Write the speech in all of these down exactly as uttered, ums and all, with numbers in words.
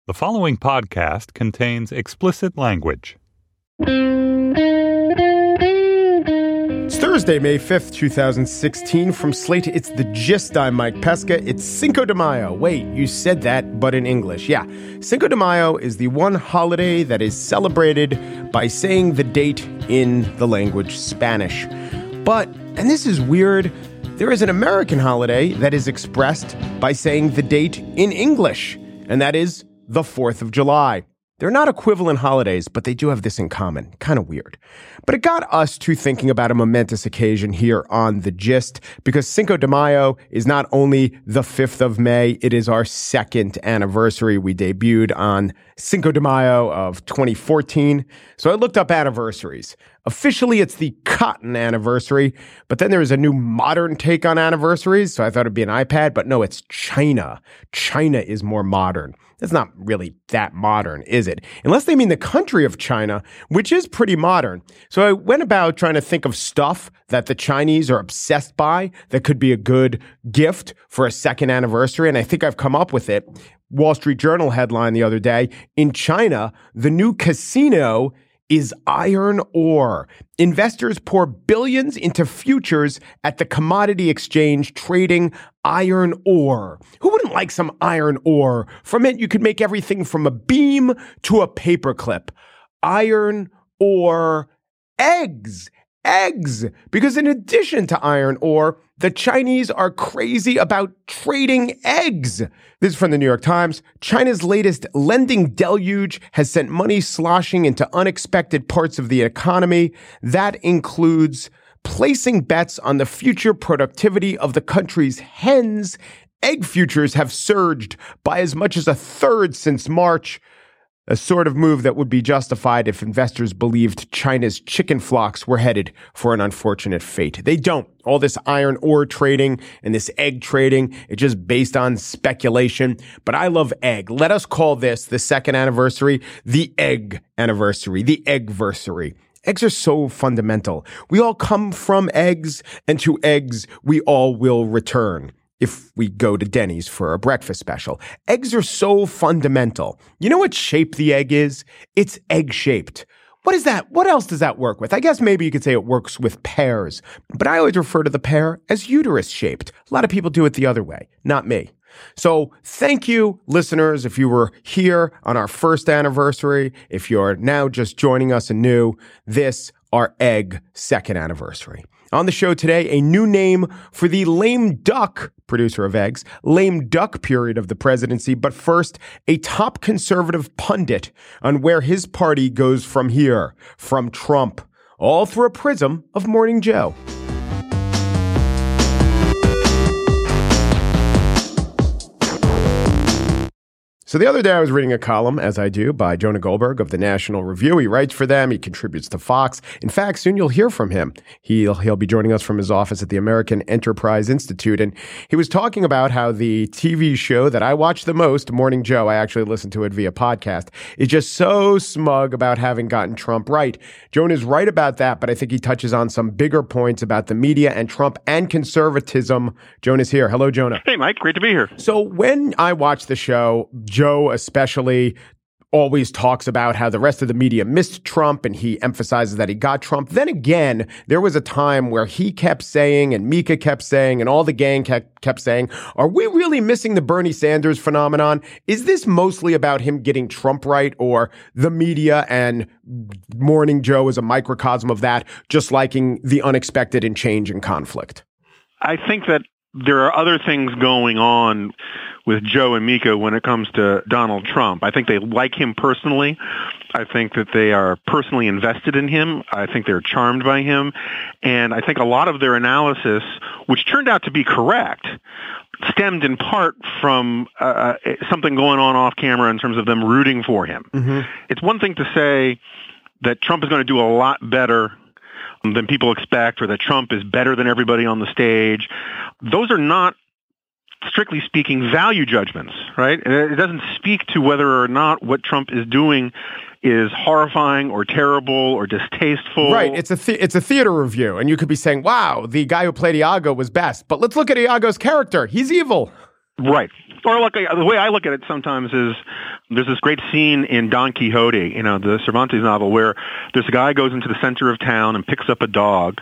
The following podcast contains explicit language. It's Thursday, May fifth, twenty sixteen. From Slate, it's The Gist. I'm Mike Pesca. It's Cinco de Mayo. Wait, you said that, but in English. Yeah, Cinco de Mayo is the one holiday that is celebrated by saying the date in the language Spanish. But, and this is weird, there is an American holiday that is expressed by saying the date in English, and that is the fourth of July. They're not equivalent holidays, but they do have this in common. Kind of weird. But it got us to thinking about a momentous occasion here on The Gist, because Cinco de Mayo is not only the fifth of May, it is our second anniversary. We debuted on Cinco de Mayo of twenty fourteen. So I looked up anniversaries. Officially, it's the cotton anniversary, but then there is a new modern take on anniversaries. So I thought it'd be an iPad, but no, it's China. China is more modern. It's not really that modern, is it? Unless they mean the country of China, which is pretty modern. So I went about trying to think of stuff that the Chinese are obsessed by that could be a good gift for a second anniversary. And I think I've come up with it. Wall Street Journal headline the other day, in China, the new casino is iron ore. Investors pour billions into futures at the commodity exchange trading iron ore. Who wouldn't like some iron ore? From it, you could make everything from a beam to a paperclip. Iron ore eggs. Eggs. Because in addition to iron ore, the Chinese are crazy about trading eggs. This is from the New York Times. China's latest lending deluge has sent money sloshing into unexpected parts of the economy. That includes placing bets on the future productivity of the country's hens. Egg futures have surged by as much as a third since March. A sort of move that would be justified if investors believed China's chicken flocks were headed for an unfortunate fate. They don't. All this iron ore trading and this egg trading, it's just based on speculation. But I love egg. Let us call this the second anniversary, the egg anniversary, the eggversary. Eggs are so fundamental. We all come from eggs, and to eggs we all will return. If we go to Denny's for a breakfast special. Eggs are so fundamental. You know what shape the egg is? It's egg-shaped. What is that? What else does that work with? I guess maybe you could say it works with pears, but I always refer to the pear as uterus-shaped. A lot of people do it the other way, not me. So thank you, listeners, if you were here on our first anniversary, if you're now just joining us anew, this, our egg second anniversary. On the show today, a new name for the lame duck, producer of eggs, lame duck period of the presidency. But first, a top conservative pundit on where his party goes from here, from Trump, all through a prism of Morning Joe. So the other day I was reading a column, as I do, by Jonah Goldberg of the National Review. He writes for them. He contributes to Fox. In fact, soon you'll hear from him. He'll, he'll be joining us from his office at the American Enterprise Institute. And he was talking about how the T V show that I watch the most, Morning Joe, I actually listen to it via podcast, is just so smug about having gotten Trump right. Jonah's right about that, but I think he touches on some bigger points about the media and Trump and conservatism. Jonah's here. Hello, Jonah. Hey, Mike. Great to be here. So when I watch the show, Joe especially always talks about how the rest of the media missed Trump and he emphasizes that he got Trump. Then again, there was a time where he kept saying and Mika kept saying and all the gang kept, kept saying, are we really missing the Bernie Sanders phenomenon? Is this mostly about him getting Trump right, or the media and Morning Joe is a microcosm of that, just liking the unexpected and change and conflict? I think that there are other things going on with Joe and Mika when it comes to Donald Trump. I think they like him personally. I think that they are personally invested in him. I think they're charmed by him. And I think a lot of their analysis, which turned out to be correct, stemmed in part from uh, something going on off camera in terms of them rooting for him. Mm-hmm. It's one thing to say that Trump is going to do a lot better than people expect, or that Trump is better than everybody on the stage. Those are not, strictly speaking, value judgments, right? It doesn't speak to whether or not what Trump is doing is horrifying or terrible or distasteful. Right. It's a the- it's a theater review, and you could be saying, wow, the guy who played Iago was best. But let's look at Iago's character. He's evil. Right. Or look, the way I look at it sometimes is there's this great scene in Don Quixote, you know, the Cervantes novel, where this guy goes into the center of town and picks up a dog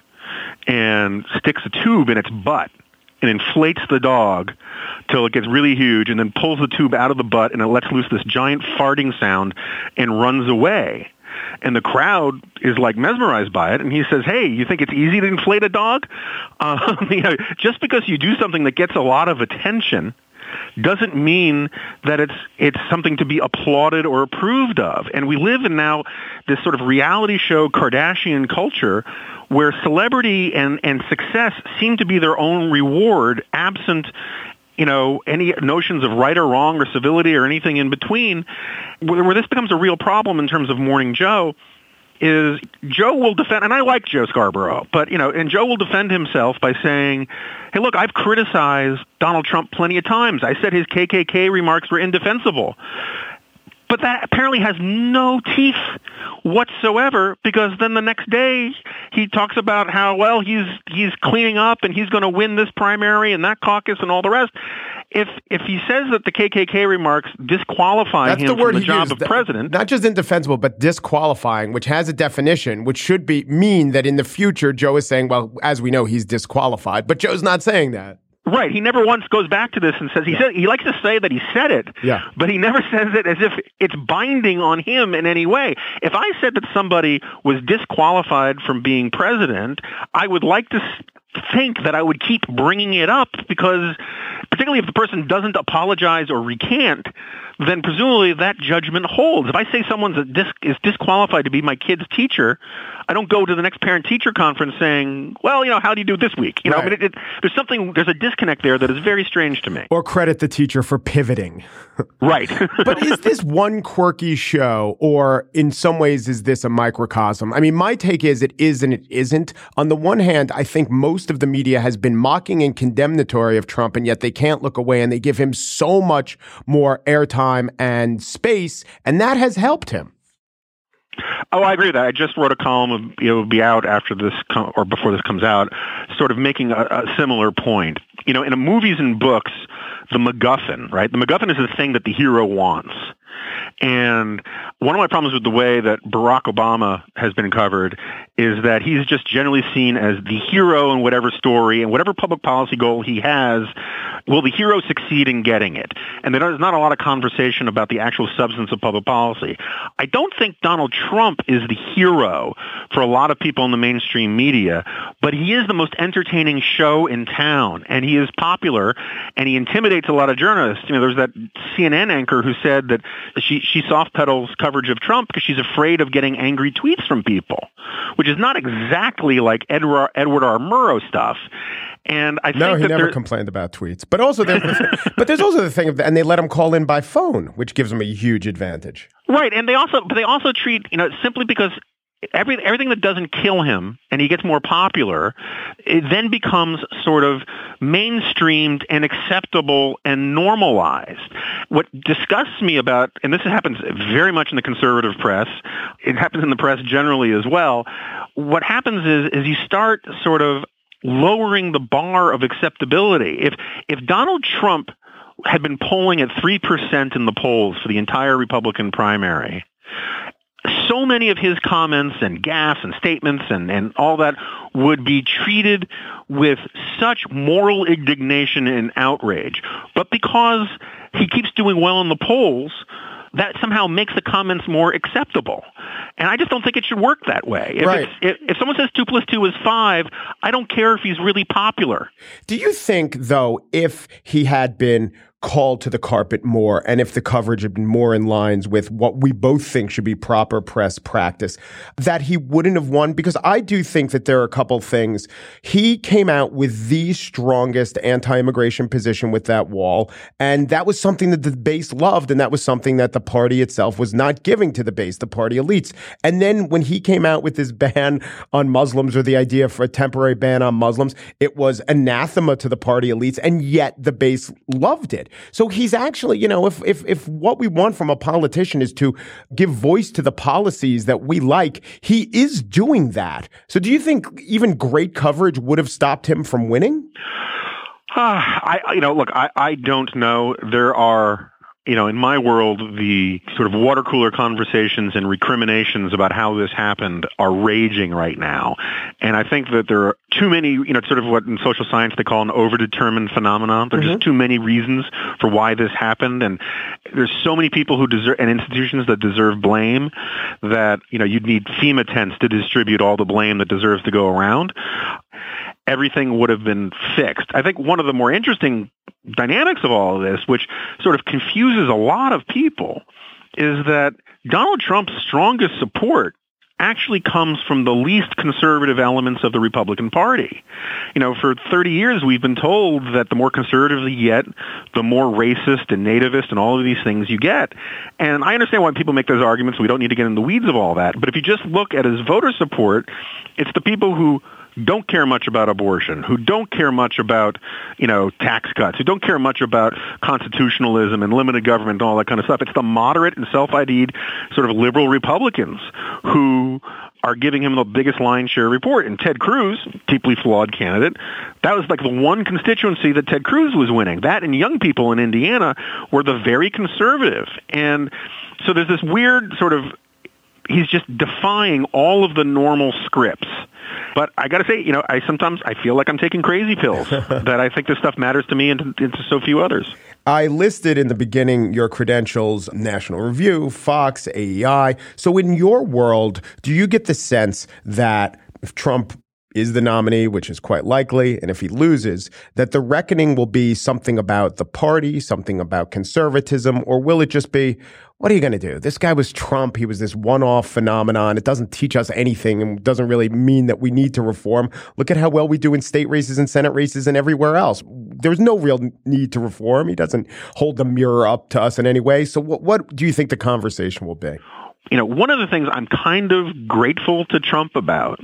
and sticks a tube in its butt and inflates the dog till it gets really huge and then pulls the tube out of the butt and it lets loose this giant farting sound and runs away. And the crowd is like mesmerized by it. And he says, hey, you think it's easy to inflate a dog? Um, you know, just because you do something that gets a lot of attention doesn't mean that it's it's something to be applauded or approved of. And we live in now this sort of reality show Kardashian culture where celebrity and, and success seem to be their own reward, absent, you know, any notions of right or wrong or civility or anything in between. Where, where this becomes a real problem in terms of Morning Joe is Joe will defend, and I like Joe Scarborough, but, you know, and Joe will defend himself by saying, hey, look, I've criticized Donald Trump plenty of times. I said his K K K remarks were indefensible. But that apparently has no teeth whatsoever, because then the next day he talks about how, well, he's he's cleaning up and he's going to win this primary and that caucus and all the rest. If if he says that the K K K remarks disqualify That's him the word from the he job used. of president. Not just indefensible, but disqualifying, which has a definition, which should be mean that in the future Joe is saying, well, as we know, he's disqualified. But Joe's not saying that. Right. He never once goes back to this and says, he yeah. said, he likes to say that he said it, yeah. but he never says it as if it's binding on him in any way. If I said that somebody was disqualified from being president, I would like to think that I would keep bringing it up, because particularly if the person doesn't apologize or recant, then presumably that judgment holds. If I say someone is disqualified to be my kid's teacher, I don't go to the next parent-teacher conference saying, well, you know, how do you do this week? You know, right. I mean, it, it, there's something, there's a disconnect there that is very strange to me. Or credit the teacher for pivoting. Right. But is this one quirky show, or in some ways is this a microcosm? I mean, my take is it is and it isn't. On the one hand, I think most of the media has been mocking and condemnatory of Trump, and yet they can't look away, and they give him so much more airtime and space, and that has helped him. Oh, I agree with that. I just wrote a column, it will be out after this, com- or before this comes out, sort of making a, a similar point. You know, in a movies and books, the MacGuffin, right? The MacGuffin is the thing that the hero wants. And one of my problems with the way that Barack Obama has been covered is that he's just generally seen as the hero in whatever story and whatever public policy goal he has. Will the hero succeed in getting it? And there's not a lot of conversation about the actual substance of public policy. I don't think Donald Trump is the hero for a lot of people in the mainstream media, but he is the most entertaining show in town, and he is popular, and he intimidates a lot of journalists. You know, there's that C N N anchor who said that she, she soft pedals coverage of Trump because she's afraid of getting angry tweets from people, which is not exactly like Edward, Edward R. Murrow stuff. And I think no, he that never complained about tweets. But also, there's the but there's also the thing of, and they let him call in by phone, which gives him a huge advantage. Right, and they also, but they also treat, you know, simply because every everything that doesn't kill him and he gets more popular, it then becomes sort of mainstreamed and acceptable and normalized. What disgusts me about, and this happens very much in the conservative press, it happens in the press generally as well. What happens is, is you start sort of lowering the bar of acceptability. If if Donald Trump had been polling at three percent in the polls for the entire Republican primary, so many of his comments and gaffes and statements and, and all that would be treated with such moral indignation and outrage. But because he keeps doing well in the polls, that somehow makes the comments more acceptable. And I just don't think it should work that way. If, right. it's, if, if someone says two plus two is five, I don't care if he's really popular. Do you think, though, if he had been called to the carpet more, and if the coverage had been more in lines with what we both think should be proper press practice, that he wouldn't have won? Because I do think that there are a couple things. He came out with the strongest anti-immigration position with that wall, and that was something that the base loved, and that was something that the party itself was not giving to the base, the party elites. And then when he came out with this ban on Muslims, or the idea for a temporary ban on Muslims, it was anathema to the party elites, and yet the base loved it. So he's actually, you know, if if if what we want from a politician is to give voice to the policies that we like, he is doing that. So do you think even great coverage would have stopped him from winning? Uh, I, you know, look, I, I don't know. There are, you know, in my world, the sort of water cooler conversations and recriminations about how this happened are raging right now. And I think that there are too many, you know, sort of what in social science they call an overdetermined phenomenon. There are mm-hmm. just too many reasons for why this happened. And there's so many people who deserve, and institutions that deserve blame, that, you know, you'd need FEMA tents to distribute all the blame that deserves to go around. Everything would have been fixed. I think one of the more interesting dynamics of all of this, which sort of confuses a lot of people, is that Donald Trump's strongest support actually comes from the least conservative elements of the Republican Party. You know, for thirty years, we've been told that the more conservative you get, the more racist and nativist and all of these things you get. And I understand why people make those arguments. We don't need to get in the weeds of all that. But if you just look at his voter support, it's the people who don't care much about abortion, who don't care much about, you know, tax cuts, who don't care much about constitutionalism and limited government and all that kind of stuff. It's the moderate and self-ID'd sort of liberal Republicans who are giving him the biggest lion's share report. And Ted Cruz, deeply flawed candidate, that was like the one constituency that Ted Cruz was winning. That and young people in Indiana were the very conservative. And so there's this weird sort of, he's just defying all of the normal scripts. But I got to say, you know, I sometimes I feel like I'm taking crazy pills, that I think this stuff matters to me and to, and to so few others. I listed in the beginning your credentials, National Review, Fox, A E I. So in your world, do you get the sense that if Trump is the nominee, which is quite likely, and if he loses, that the reckoning will be something about the party, something about conservatism, or will it just be, what are you going to do? This guy was Trump. He was this one-off phenomenon. It doesn't teach us anything and doesn't really mean that we need to reform. Look at how well we do in state races and Senate races and everywhere else. There's no real need to reform. He doesn't hold the mirror up to us in any way. So what, what do you think the conversation will be? You know, one of the things I'm kind of grateful to Trump about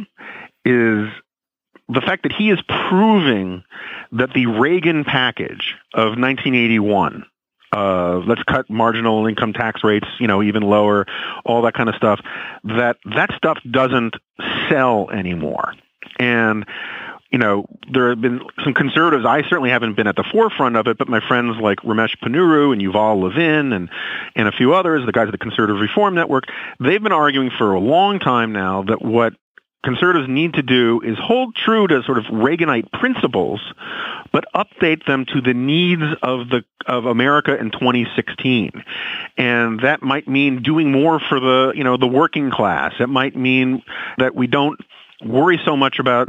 is the fact that he is proving that the Reagan package of nineteen eighty-one, uh, let's cut marginal income tax rates, you know, even lower, all that kind of stuff, that that stuff doesn't sell anymore. And, you know, there have been some conservatives, I certainly haven't been at the forefront of it, but my friends like Ramesh Ponnuru and Yuval Levin and, and a few others, the guys at the Conservative Reform Network, they've been arguing for a long time now that what conservatives need to do is hold true to sort of Reaganite principles, but update them to the needs of the of America in twenty sixteen. And that might mean doing more for the, you know, the working class. It might mean that we don't worry so much about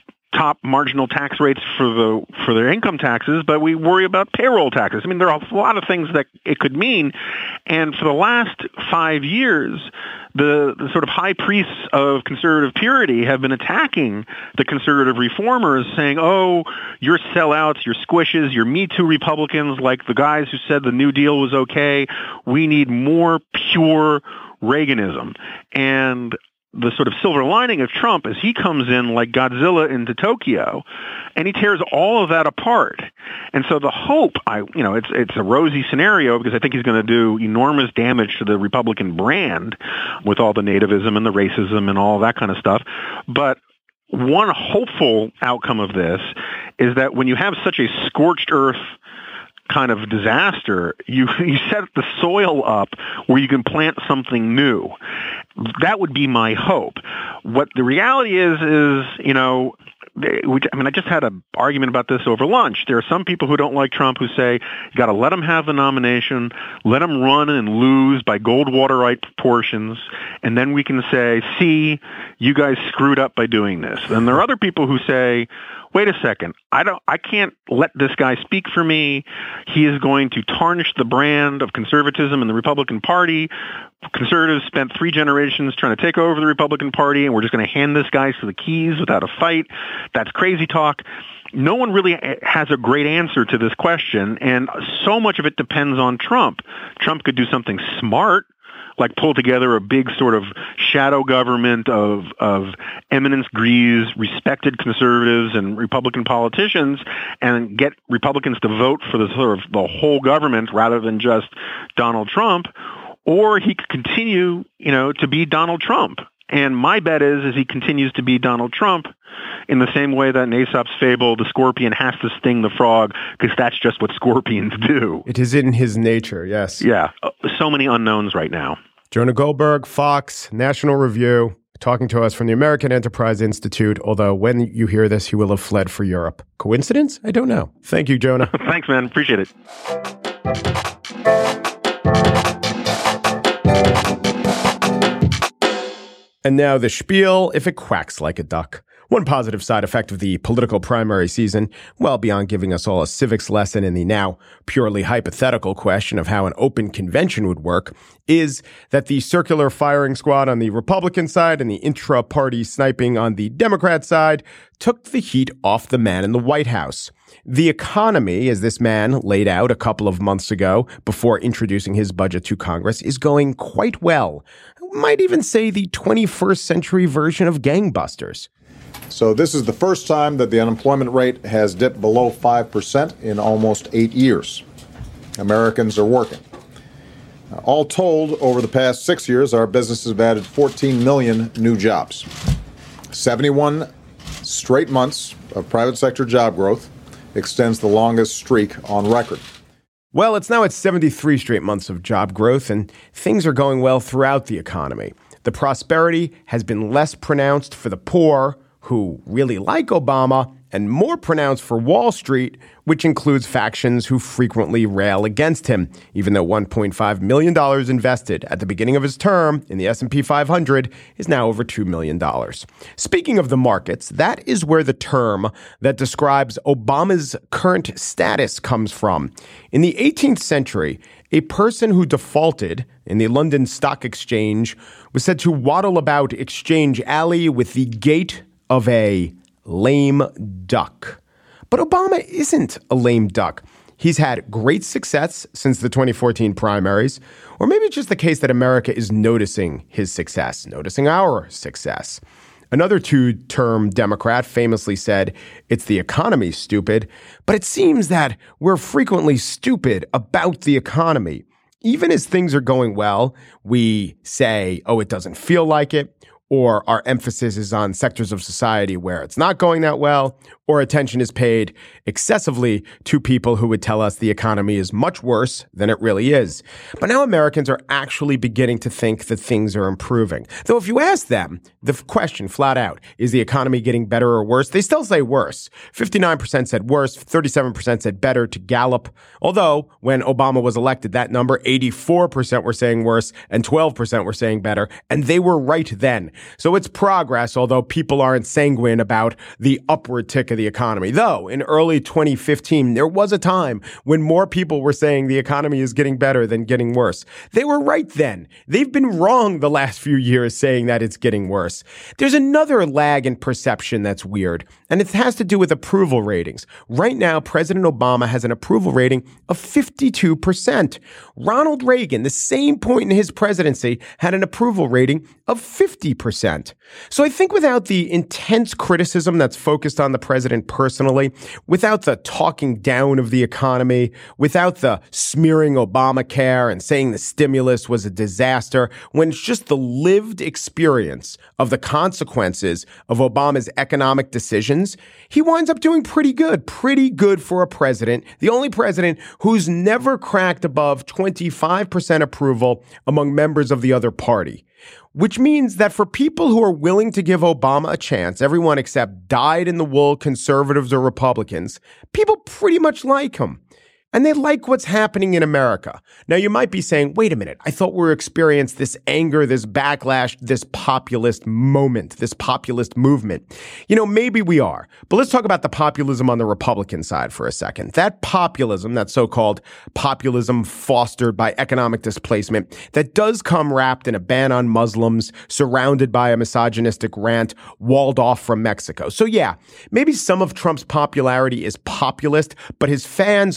top marginal tax rates for the for their income taxes, but we worry about payroll taxes. I mean, there are a lot of things that it could mean. And for the last five years, the, the sort of high priests of conservative purity have been attacking the conservative reformers, saying, oh, you're sellouts, you're squishes, you're Me Too Republicans, like the guys who said the New Deal was okay. We need more pure Reaganism. And the sort of silver lining of Trump is he comes in like Godzilla into Tokyo, and he tears all of that apart. And so the hope, I, you know, it's it's a rosy scenario because I think he's going to do enormous damage to the Republican brand with all the nativism and the racism and all that kind of stuff. But one hopeful outcome of this is that when you have such a scorched earth kind of disaster, you you set the soil up where you can plant something new. That would be my hope. What the reality is, is, you know, which, I mean, I just had an argument about this over lunch. There are some people who don't like Trump who say, you got to let him have the nomination, let him run and lose by Goldwaterite proportions, and then we can say, see, you guys screwed up by doing this. And there are other people who say, wait a second, I don't, I can't let this guy speak for me. He is going to tarnish the brand of conservatism in the Republican Party. Conservatives spent three generations trying to take over the Republican Party, and we're just going to hand this guy to the keys without a fight. That's crazy talk. No one really has a great answer to this question, and so much of it depends on Trump. Trump could do something smart, like pull together a big sort of shadow government of of eminence grise, respected conservatives and Republican politicians, and get Republicans to vote for the sort of the whole government rather than just Donald Trump. Or he could continue, you know, to be Donald Trump. And my bet is, is he continues to be Donald Trump in the same way that in Aesop's fable, the scorpion has to sting the frog because that's just what scorpions do. It is in his nature, yes. Yeah. So many unknowns right now. Jonah Goldberg, Fox, National Review, talking to us from the American Enterprise Institute, although when you hear this, he will have fled for Europe. Coincidence? I don't know. Thank you, Jonah. Thanks, man. Appreciate it. And now the spiel, if it quacks like a duck. One positive side effect of the political primary season, well beyond giving us all a civics lesson in the now purely hypothetical question of how an open convention would work, is that the circular firing squad on the Republican side and the intra-party sniping on the Democrat side took the heat off the man in the White House. The economy, as this man laid out a couple of months ago before introducing his budget to Congress, is going quite well. Might even say the twenty-first century version of gangbusters. So this is the first time that the unemployment rate has dipped below five percent in almost eight years. Americans are working. All told, over the past six years, our businesses have added fourteen million new jobs. seventy-one straight months of private sector job growth extends the longest streak on record. Well, it's now at seventy-three straight months of job growth, and things are going well throughout the economy. The prosperity has been less pronounced for the poor, who really like Obama, and more pronounced for Wall Street, which includes factions who frequently rail against him, even though one point five million dollars invested at the beginning of his term in the S and P five hundred is now over two million dollars. Speaking of the markets, that is where the term that describes Obama's current status comes from. In the eighteenth century, a person who defaulted in the London Stock Exchange was said to waddle about Exchange Alley with the gait of a lame duck. But Obama isn't a lame duck. He's had great success since the twenty fourteen primaries, or maybe it's just the case that America is noticing his success, noticing our success. Another two-term Democrat famously said, "It's the economy, stupid." But it seems that we're frequently stupid about the economy. Even as things are going well, we say, oh, it doesn't feel like it, or our emphasis is on sectors of society where it's not going that well, or attention is paid excessively to people who would tell us the economy is much worse than it really is. But now Americans are actually beginning to think that things are improving. Though if you ask them the question flat out, is the economy getting better or worse? They still say worse. fifty-nine percent said worse, thirty-seven percent said better to Gallup. Although when Obama was elected, that number, eighty-four percent were saying worse and twelve percent were saying better. And they were right then. So it's progress, although people aren't sanguine about the upward tick of the economy. Though in early twenty fifteen, there was a time when more people were saying the economy is getting better than getting worse. They were right then. They've been wrong the last few years saying that it's getting worse. There's another lag in perception that's weird, and it has to do with approval ratings. Right now, President Obama has an approval rating of fifty-two percent. Ronald Reagan, the same point in his presidency, had an approval rating of fifty percent. So I think without the intense criticism that's focused on the president personally, without the talking down of the economy, without the smearing Obamacare and saying the stimulus was a disaster, when it's just the lived experience of the consequences of Obama's economic decisions, he winds up doing pretty good, pretty good for a president, the only president who's never cracked above twenty-five percent approval among members of the other party. Which means that for people who are willing to give Obama a chance, everyone except dyed-in-the-wool conservatives or Republicans, people pretty much like him. And they like what's happening in America. Now, you might be saying, wait a minute, I thought we were experiencing this anger, this backlash, this populist moment, this populist movement. You know, maybe we are. But let's talk about the populism on the Republican side for a second. That populism, that so-called populism fostered by economic displacement, that does come wrapped in a ban on Muslims, surrounded by a misogynistic rant, walled off from Mexico. So yeah, maybe some of Trump's popularity is populist, but his fans aren't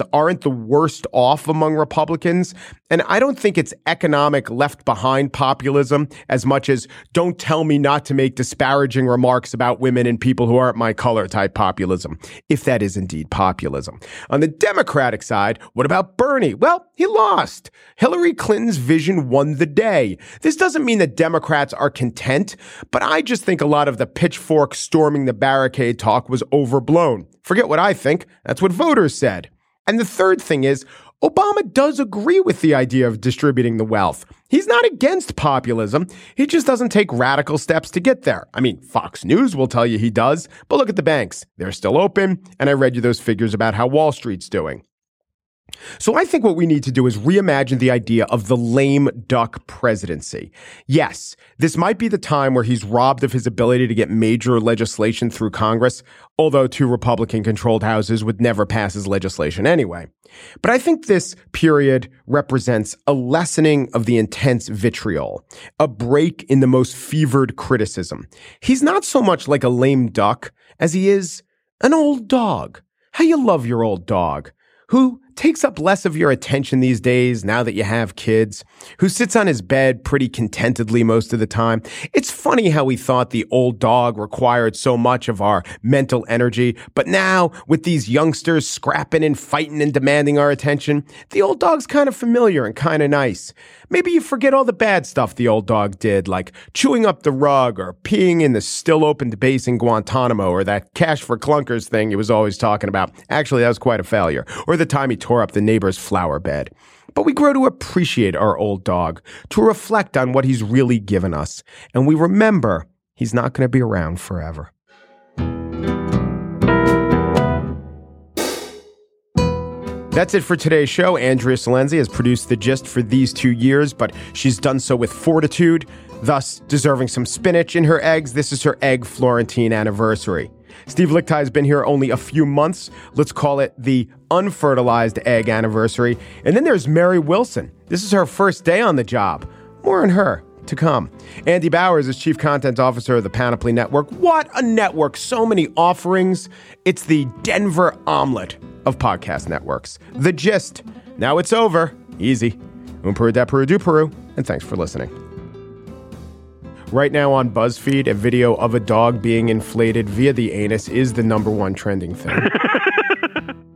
the worst off among Republicans. And I don't think it's economic left behind populism as much as don't tell me not to make disparaging remarks about women and people who aren't my color type populism, if that is indeed populism. On the Democratic side, what about Bernie? Well, he lost. Hillary Clinton's vision won the day. This doesn't mean that Democrats are content, but I just think a lot of the pitchfork storming the barricade talk was overblown. Forget what I think. That's what voters said. And the third thing is, Obama does agree with the idea of distributing the wealth. He's not against populism. He just doesn't take radical steps to get there. I mean, Fox News will tell you he does, but look at the banks. They're still open, and I read you those figures about how Wall Street's doing. So I think what we need to do is reimagine the idea of the lame duck presidency. Yes, this might be the time where he's robbed of his ability to get major legislation through Congress, although two Republican-controlled houses would never pass his legislation anyway. But I think this period represents a lessening of the intense vitriol, a break in the most fevered criticism. He's not so much like a lame duck as he is an old dog. How you love your old dog, who takes up less of your attention these days now that you have kids, who sits on his bed pretty contentedly most of the time. It's funny how we thought the old dog required so much of our mental energy, but now with these youngsters scrapping and fighting and demanding our attention, the old dog's kind of familiar and kind of nice. Maybe you forget all the bad stuff the old dog did, like chewing up the rug or peeing in the still opened base in Guantanamo, or that cash for clunkers thing he was always talking about. Actually, that was quite a failure. Or the time he tore up the neighbor's flower bed. But we grow to appreciate our old dog, to reflect on what he's really given us. And we remember he's not going to be around forever. That's it for today's show. Andrea Salenzi has produced The Gist for these two years, but she's done so with fortitude, thus deserving some spinach in her eggs. This is her egg Florentine anniversary. Steve Lickteig has been here only a few months. Let's call it the unfertilized egg anniversary. And then there's Mary Wilson. This is her first day on the job. More on her to come. Andy Bowers is Chief Content Officer of the Panoply Network. What a network. So many offerings. It's the Denver omelet of podcast networks. The Gist. Now it's over. Easy. Un Peru da Peru du Peru. And thanks for listening. Right now on BuzzFeed, a video of a dog being inflated via the anus is the number one trending thing.